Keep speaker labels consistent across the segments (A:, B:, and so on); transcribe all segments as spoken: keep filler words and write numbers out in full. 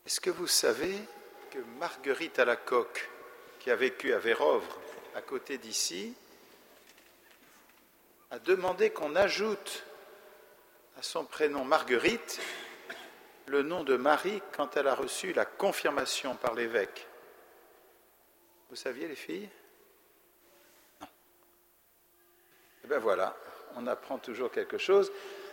A: Est-ce que vous savez que Marguerite Alacoque, qui a vécu à Vérovre, à côté d'ici, a demandé qu'on ajoute à son prénom Marguerite le nom de Marie quand elle a reçu la confirmation par l'évêque? Vous saviez, les filles? Non. Eh bien voilà, on apprend toujours quelque chose.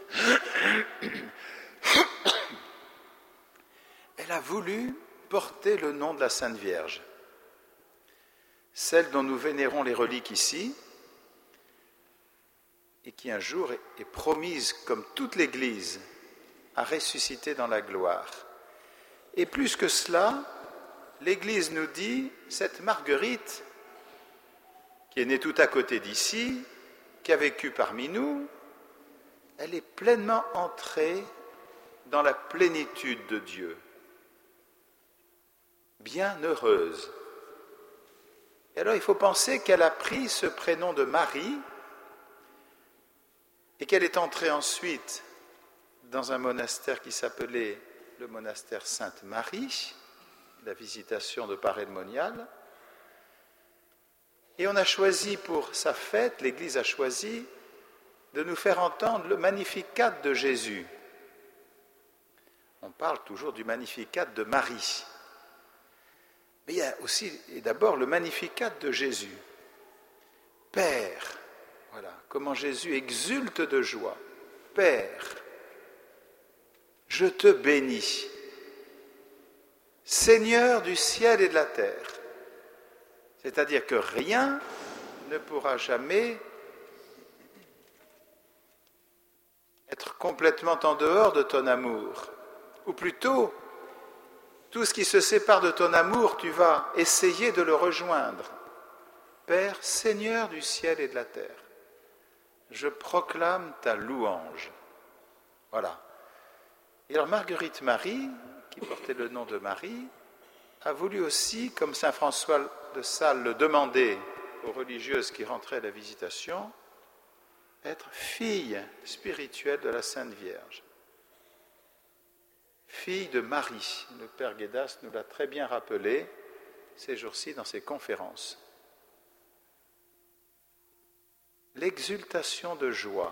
A: Elle a voulu porter le nom de la Sainte Vierge, celle dont nous vénérons les reliques ici, et qui un jour est promise, comme toute l'Église, à ressusciter dans la gloire. Et plus que cela, l'Église nous dit, cette Marguerite, qui est née tout à côté d'ici, qui a vécu parmi nous, elle est pleinement entrée dans la plénitude de Dieu. Bienheureuse. Et alors il faut penser qu'elle a pris ce prénom de Marie et qu'elle est entrée ensuite dans un monastère qui s'appelait le monastère Sainte-Marie, la Visitation de Paray-le-Monial. Et on a choisi pour sa fête, l'Église a choisi de nous faire entendre le Magnificat de Jésus. On parle toujours du Magnificat de Marie. Mais il y a aussi, et d'abord, le Magnificat de Jésus. Père, voilà, comment Jésus exulte de joie. Père, je te bénis, Seigneur du ciel et de la terre. C'est-à-dire que rien ne pourra jamais être complètement en dehors de ton amour. Ou plutôt, tout ce qui se sépare de ton amour, tu vas essayer de le rejoindre. Père, Seigneur du ciel et de la terre, je proclame ta louange. Voilà. Et alors Marguerite Marie, qui portait le nom de Marie, a voulu aussi, comme saint François de Sales le demandait aux religieuses qui rentraient à la Visitation, être fille spirituelle de la Sainte Vierge. Fille de Marie. Le Père Guédas nous l'a très bien rappelé ces jours-ci dans ses conférences. L'exultation de joie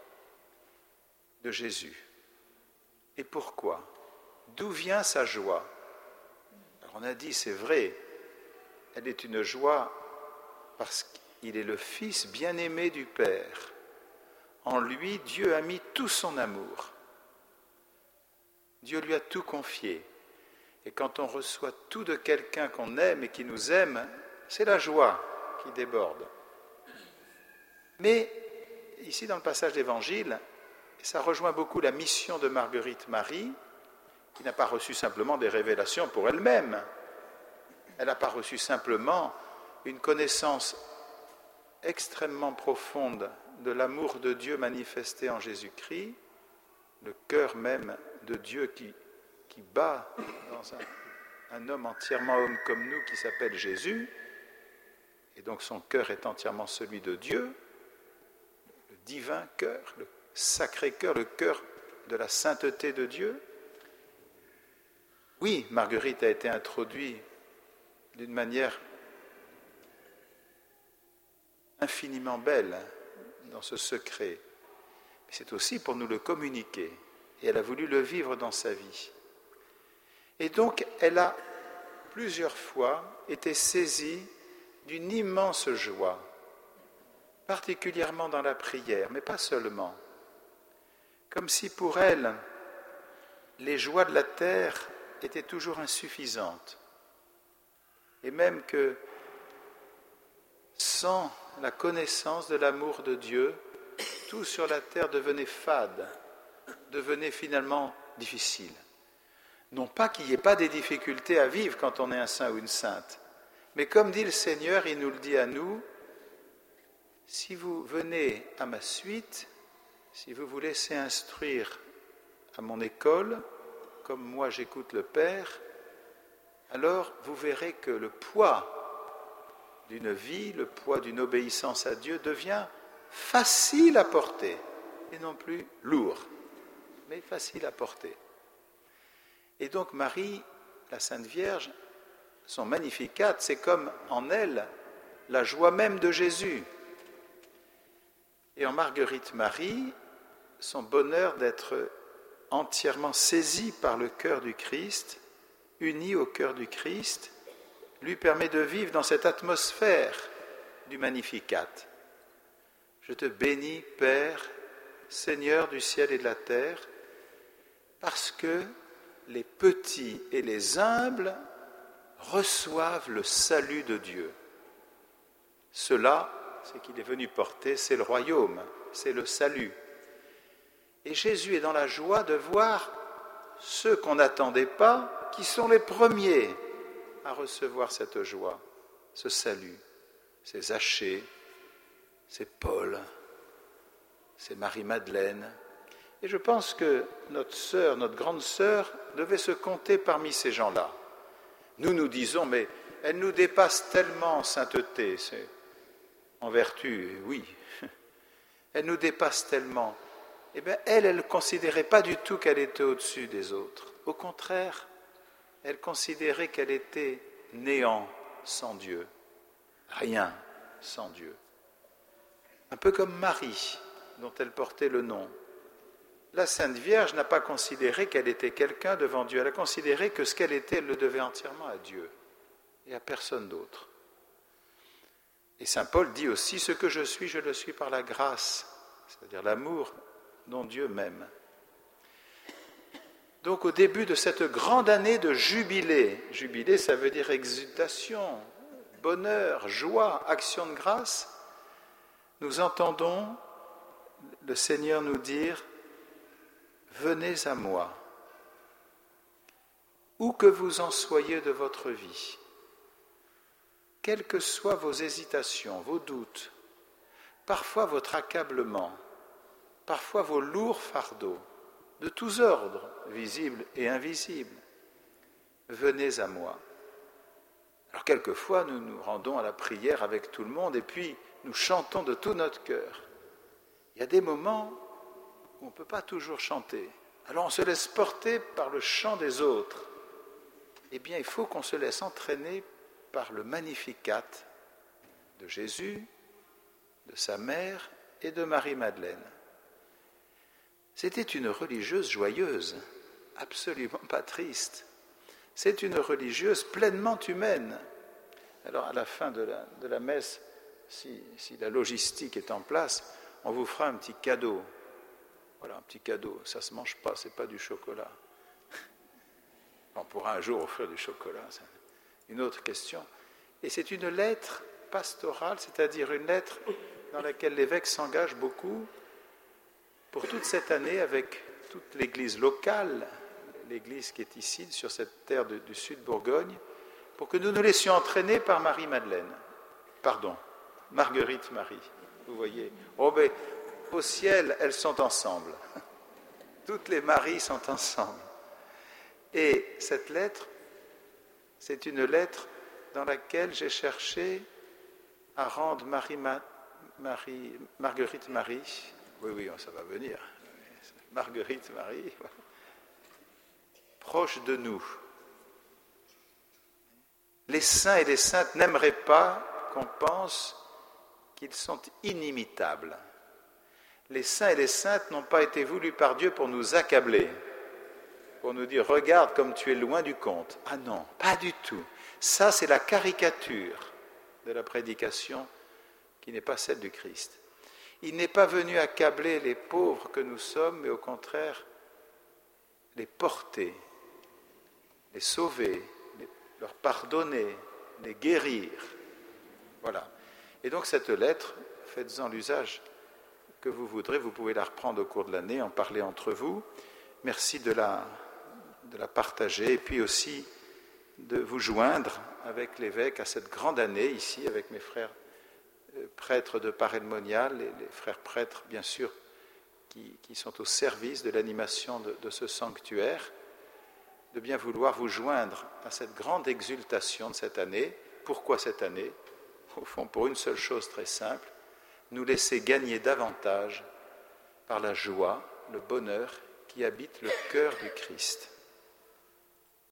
A: de Jésus. Et pourquoi? D'où vient sa joie? Alors on a dit, c'est vrai, elle est une joie parce qu'il est le Fils bien-aimé du Père. En lui, Dieu a mis tout son amour. Dieu lui a tout confié. Et quand on reçoit tout de quelqu'un qu'on aime et qui nous aime, c'est la joie qui déborde. Mais ici, dans le passage d'Évangile, ça rejoint beaucoup la mission de Marguerite Marie, qui n'a pas reçu simplement des révélations pour elle-même. Elle n'a pas reçu simplement une connaissance extrêmement profonde de l'amour de Dieu manifesté en Jésus-Christ, le cœur même de Dieu qui, qui bat dans un, un homme entièrement homme comme nous qui s'appelle Jésus, et donc son cœur est entièrement celui de Dieu, le divin cœur, le sacré cœur, le cœur de la sainteté de Dieu. Oui, Marguerite a été introduite d'une manière infiniment belle dans ce secret. Mais c'est aussi pour nous le communiquer. Et elle a voulu le vivre dans sa vie. Et donc, elle a plusieurs fois été saisie d'une immense joie, particulièrement dans la prière, mais pas seulement. Comme si pour elle, les joies de la terre étaient toujours insuffisantes. Et même que sans la connaissance de l'amour de Dieu, tout sur la terre devenait fade, devenait finalement difficile. Non pas qu'il n'y ait pas des difficultés à vivre quand on est un saint ou une sainte, mais comme dit le Seigneur, il nous le dit à nous, si vous venez à ma suite, si vous vous laissez instruire à mon école, comme moi j'écoute le Père, alors vous verrez que le poids d'une vie, le poids d'une obéissance à Dieu devient facile à porter, et non plus lourd, mais facile à porter. Et donc Marie la Sainte Vierge, son Magnificat, c'est comme en elle la joie même de Jésus. Et en Marguerite Marie, son bonheur d'être entièrement saisie par le cœur du Christ, unie au cœur du Christ, lui permet de vivre dans cette atmosphère du Magnificat. Je te bénis, Père, Seigneur du ciel et de la terre, parce que les petits et les humbles reçoivent le salut de Dieu. Cela, ce qu'il est venu porter, c'est le royaume, c'est le salut. Et Jésus est dans la joie de voir ceux qu'on n'attendait pas, qui sont les premiers à recevoir cette joie, ce salut. C'est Zachée, c'est Paul, c'est Marie-Madeleine. Et je pense que notre sœur, notre grande sœur, devait se compter parmi ces gens-là. Nous nous disons, mais elle nous dépasse tellement en sainteté, c'est en vertu, oui. Elle nous dépasse tellement. Eh bien, elle, elle ne considérait pas du tout qu'elle était au-dessus des autres. Au contraire, elle considérait qu'elle était néant sans Dieu, rien sans Dieu. Un peu comme Marie, dont elle portait le nom. La Sainte Vierge n'a pas considéré qu'elle était quelqu'un devant Dieu. Elle a considéré que ce qu'elle était, elle le devait entièrement à Dieu et à personne d'autre. Et saint Paul dit aussi, ce que je suis, je le suis par la grâce, c'est-à-dire l'amour dont Dieu m'aime. Donc au début de cette grande année de jubilé, jubilé ça veut dire exultation, bonheur, joie, action de grâce, nous entendons le Seigneur nous dire, venez à moi, où que vous en soyez de votre vie, quelles que soient vos hésitations, vos doutes, parfois votre accablement, parfois vos lourds fardeaux, de tous ordres, visibles et invisibles, venez à moi. Alors quelquefois, nous nous rendons à la prière avec tout le monde et puis nous chantons de tout notre cœur. Il y a des moments où on ne peut pas toujours chanter. Alors on se laisse porter par le chant des autres. Eh bien, il faut qu'on se laisse entraîner par le Magnificat de Jésus, de sa mère et de Marie-Madeleine. C'était une religieuse joyeuse, absolument pas triste. C'est une religieuse pleinement humaine. Alors à la fin de la, de la messe, si, si la logistique est en place, on vous fera un petit cadeau. Voilà, un petit cadeau. Ça ne se mange pas, ce n'est pas du chocolat. On pourra un jour offrir du chocolat, c'est une autre question. Et c'est une lettre pastorale, c'est-à-dire une lettre dans laquelle l'évêque s'engage beaucoup pour toute cette année avec toute l'église locale, l'église qui est ici, sur cette terre de, du sud Bourgogne, pour que nous nous laissions entraîner par Marie-Madeleine. Pardon, Marguerite Marie. Vous voyez. Oh, mais au ciel, elles sont ensemble. Toutes les Maries sont ensemble. Et cette lettre, c'est une lettre dans laquelle j'ai cherché à rendre Marie, Marie, Marguerite Marie, oui, oui, ça va venir, Marguerite Marie, proche de nous. Les saints et les saintes n'aimeraient pas qu'on pense qu'ils sont inimitables. Les saints et les saintes n'ont pas été voulus par Dieu pour nous accabler, pour nous dire « regarde comme tu es loin du compte ». Ah non, pas du tout. Ça, c'est la caricature de la prédication qui n'est pas celle du Christ. Il n'est pas venu accabler les pauvres que nous sommes, mais au contraire, les porter, les sauver, les, leur pardonner, les guérir. Voilà. Et donc cette lettre, faites-en l'usage que vous voudrez, vous pouvez la reprendre au cours de l'année, en parler entre vous. Merci de la, de la partager et puis aussi de vous joindre avec l'évêque à cette grande année ici, avec mes frères prêtres de Paray-le-Monial et les frères prêtres, bien sûr, qui, qui sont au service de l'animation de, de ce sanctuaire, de bien vouloir vous joindre à cette grande exultation de cette année. Pourquoi cette année ? Au fond, pour une seule chose très simple, nous laisser gagner davantage par la joie, le bonheur qui habite le cœur du Christ.